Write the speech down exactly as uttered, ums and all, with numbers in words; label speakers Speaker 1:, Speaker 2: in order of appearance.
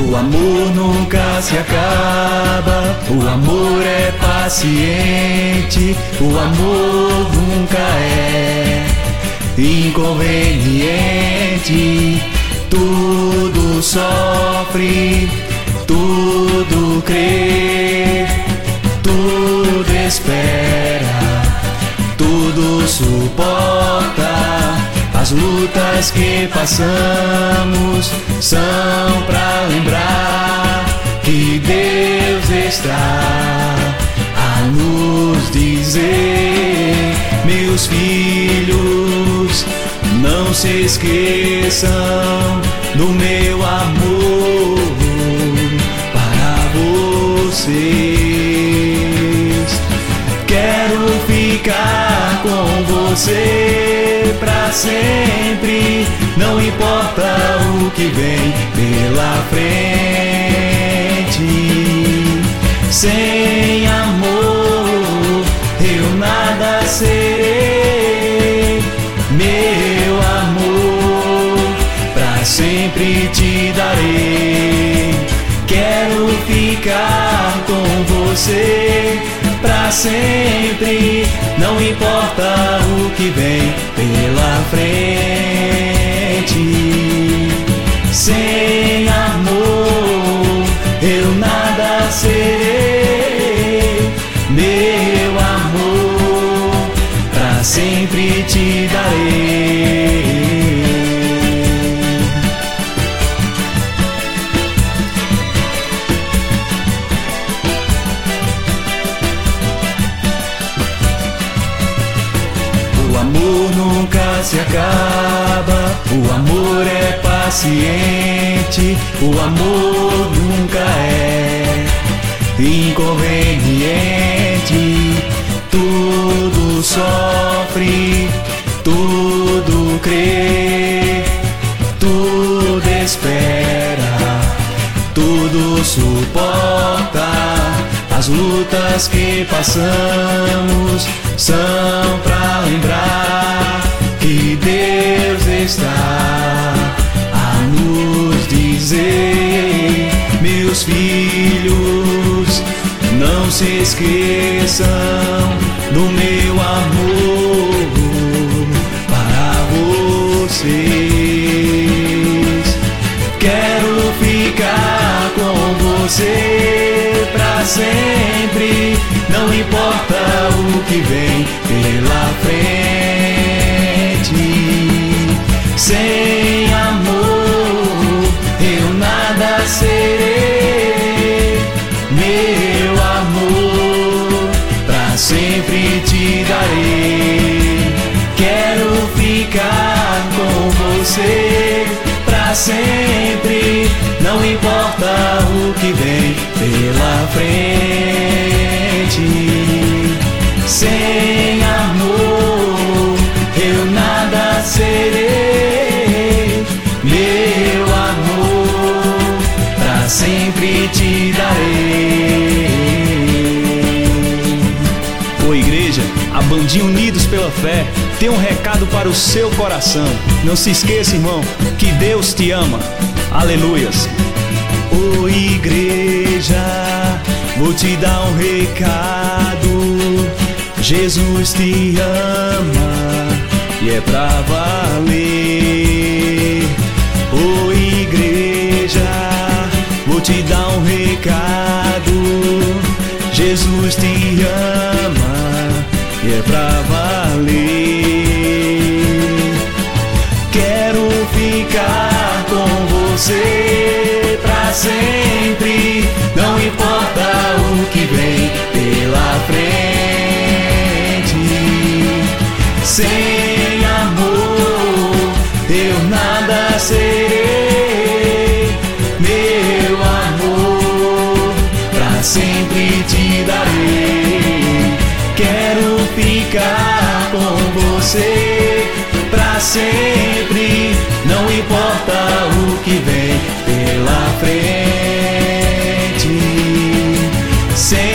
Speaker 1: O amor nunca se acaba, o amor é paciente, o amor nunca é inconveniente. Tudo sofre, tudo crê, tudo espera, tudo suporta. As lutas que passamos são pra lembrar que Deus está a nos dizer: meus filhos, não se esqueçam do meu amor para vocês. Quero ficar com você pra sempre, não importa o que vem pela frente. Sem amor eu nada serei, meu amor pra sempre te darei. Quero ficar com você pra sempre, não importa o que vem pela frente. Sem amor eu nada serei, meu amor pra sempre te darei. O amor nunca se acaba, o amor é paciente, o amor nunca é inconveniente. Tudo sofre, tudo crê, tudo espera, tudo suporta. As lutas que passamos são pra lembrar que Deus está a nos dizer: meus filhos, não se esqueçam do meu amor para vocês. Quero ficar com você pra sempre, não importa o que vem pela frente. Sem amor eu nada serei, meu amor pra sempre te darei. Quero ficar com você pra sempre, não importa o que vem pela frente. Sem amor eu nada serei, meu amor pra sempre te darei. Ô igreja, a bandinha Unidos pela Fé tem um recado para o seu coração. Não se esqueça, irmão, que Deus te ama. Aleluias. Ô igreja, vou te dar um recado. Jesus te ama e é pra valer. Ô igreja, vou te dar um recado. Jesus te ama e é pra valer. Quero ficar com você pra sempre, não importa o que vem pela frente. Sem amor eu nada serei, meu amor pra sempre te darei. Quero ficar com você pra sempre, não importa o que vem pela frente. Sem